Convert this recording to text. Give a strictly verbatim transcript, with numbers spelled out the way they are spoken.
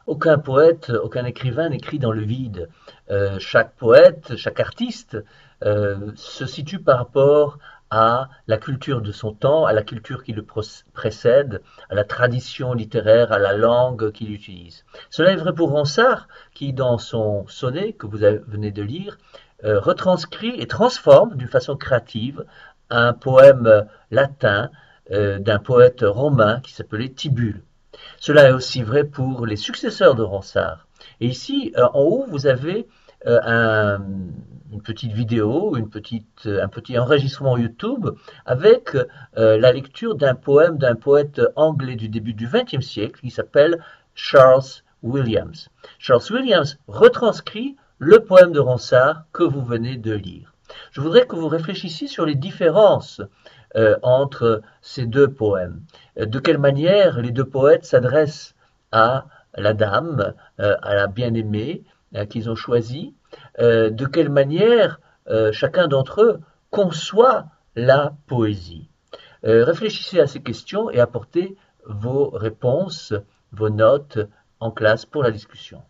Aucun poète, aucun écrivain n'écrit dans le vide. Euh, chaque poète, chaque artiste euh, se situe par rapport à la culture de son temps, à la culture qui le précède, à la tradition littéraire, à la langue qu'il utilise. Cela est vrai pour Ronsard, qui, dans son sonnet que vous venez de lire, euh, retranscrit et transforme d'une façon créative un poème latin euh, d'un poète romain qui s'appelait Tibulle. Cela est aussi vrai pour les successeurs de Ronsard. Et ici, euh, en haut, vous avez euh, un, une petite vidéo, une petite, un petit enregistrement YouTube avec euh, la lecture d'un poème d'un poète anglais du début du vingtième siècle qui s'appelle Charles Williams. Charles Williams retranscrit le poème de Ronsard que vous venez de lire. Je voudrais que vous réfléchissiez sur les différences euh, entre ces deux poèmes. De quelle manière les deux poètes s'adressent à la dame, euh, à la bien-aimée euh, qu'ils ont choisie, euh, de quelle manière euh, chacun d'entre eux conçoit la poésie. Euh, réfléchissez à ces questions et apportez vos réponses, vos notes en classe pour la discussion.